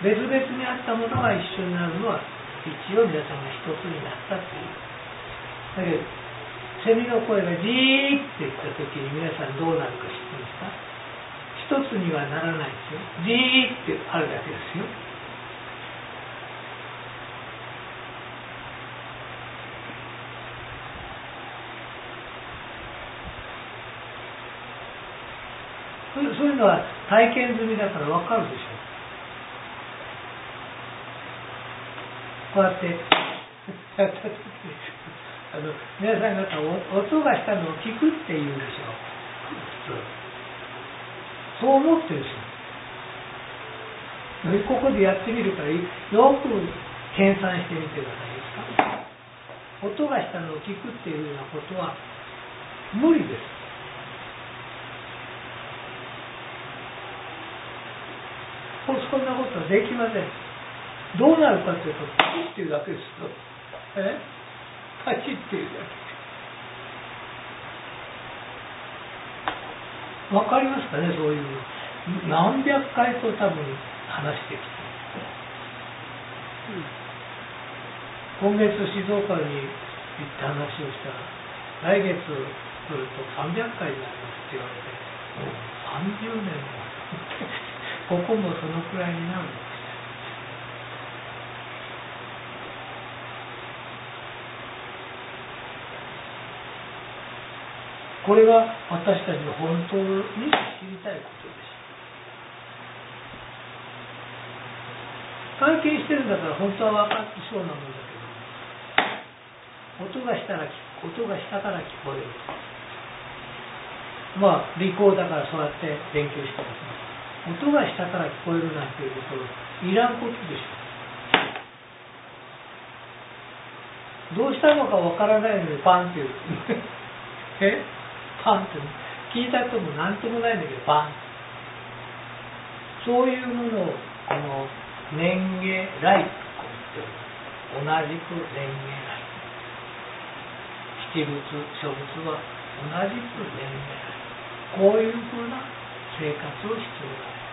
別々にあったものが一緒になるのは一応皆さんが一つになったっていう。だけどセミの声がジーって言った時に皆さんどうなるか知ってますか？一つにはならないですよ。ジーってあるだけですよ。そういうのは体験済みだから分かるでしょ。こうやってやった時皆さん方音がしたのを聞くって言うでしょ。そう思ってるんですよ。ここでやってみるからよく計算してみてくださいですか。音がしたのを聞くっていうようなことは無理です。そんなことはできません。どうなるかというとパチッっていうだけですよ。パチッっていうだけ。わかりますかね。そういう何百回と多分話してきて、今月静岡に行って話をしたら、来月来ると300回になりますって言われて、30年もここもそのくらいになるの。これが私たちの本当に知りたいことです。体験してるんだから本当は分かってそうなもんだけど、音がしたから聞こえる。利口だからそうやって勉強してます。音がしたから聞こえるなんていうこといらんことでしょ。どうしたのかわからないのにパンって言うパンって聞いたとも何ともないんだけどパン。そういうものをこの年下来と言って同じく年下来、七仏諸仏は同じく年下来、こういうふうな生活をしておられる。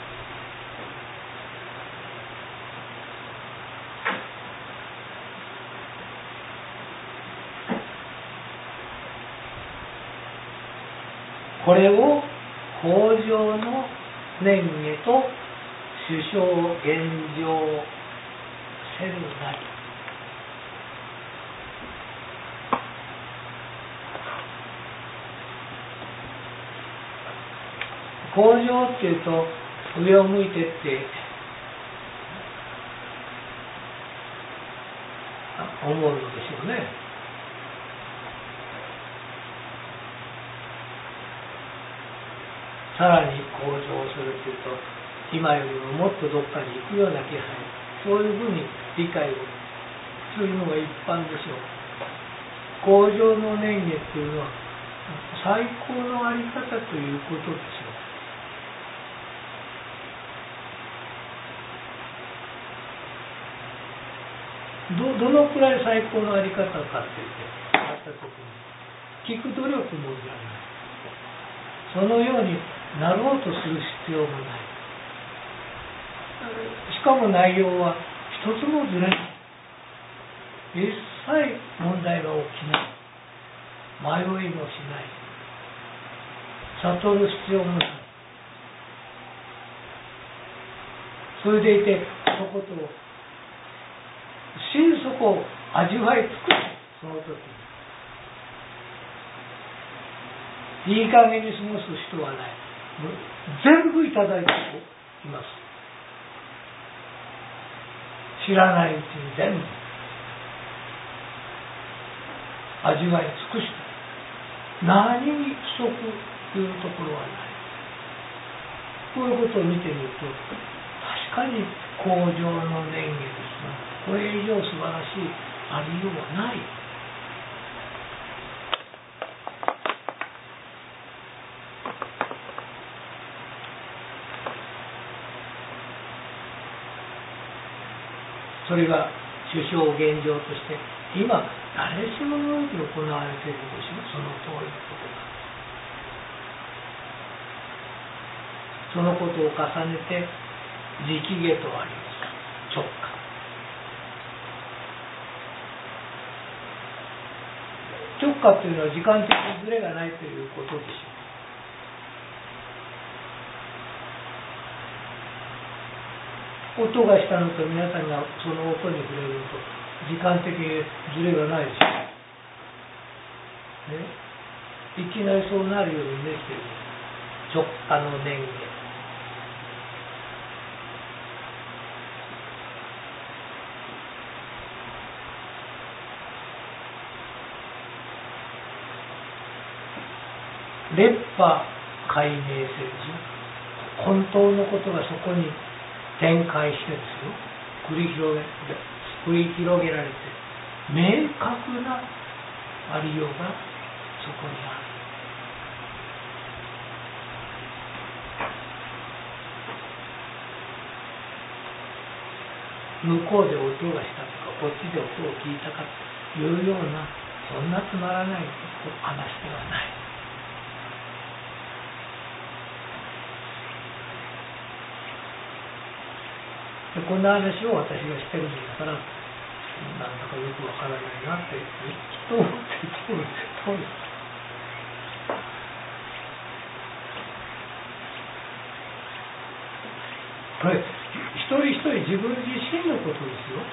これを恒常の年下と首相現状せるなり。恒常っていうと上を向いてって思うのでしょうね。さらに向上するというと、今よりももっとどっかに行くような気配、そういうふうに理解をするのが一般でしょう。向上の年月というのは最高のあり方ということでしょう。どのくらい最高のあり方かって言ってあったときに聞く努力もいらない。そのようになろうとする必要もない。しかも内容は一つもずれない。一切問題が起きない。迷いもしない。悟る必要もない。それでいてそこと心底を味わい尽くす。その時にいい加減に過ごす人はない。全部いただいています。知らないうちに全部味わい尽くして、何に不足というところはない。こういうことを見てみると、確かに向上の年月ですが、これ以上素晴らしいありようはない。それが首相現状として今誰しもにおいて行われているでしょう。その通りのことが、そのことを重ねて力下とあります直下。直下というのは時間的にずれがないということでしょう。音がしたのと皆さんがその音に触れると時間的にずれがないでしょう、ね、いきなりそうなるようにできている直下の年月。烈波解明せず本当のことがそこに展開してですよ、繰り広げられて明確なありようがそこにある。向こうで音がしたとかこっちで音を聞いたかというようなそんなつまらない話ではない。でこんな話を私がしてるんだからなんだかよくわからないなってきっと思っていると思うんです。これ一人一人自分自身のことですよ。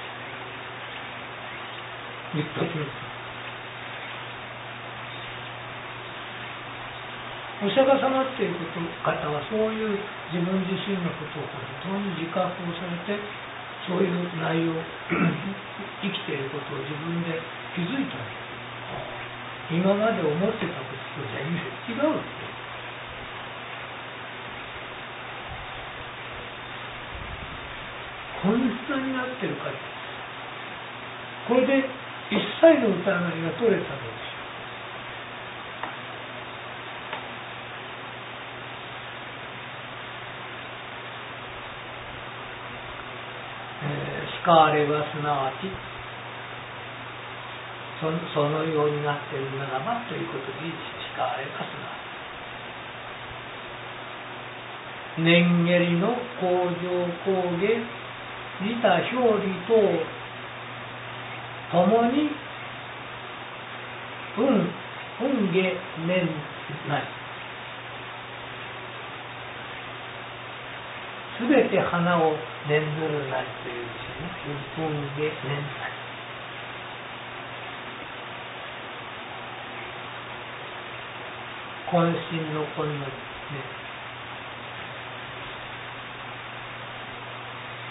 言っときます。お釈迦様っていう方はそういう自分自身のことを本当に自覚をされてそういう内容生きていることを自分で気づいたんです。今まで思ってたことと全然違うって。こんなになってるか。これで一切の疑いが取れたのです。叱わればすなわちそのようになっているならばということでいいでしょう。叱わればすなわち年下りの工場工芸自他表裏等ともに運下年なりすべて花を念ずるなりというですね。運下年なり渾身のこのね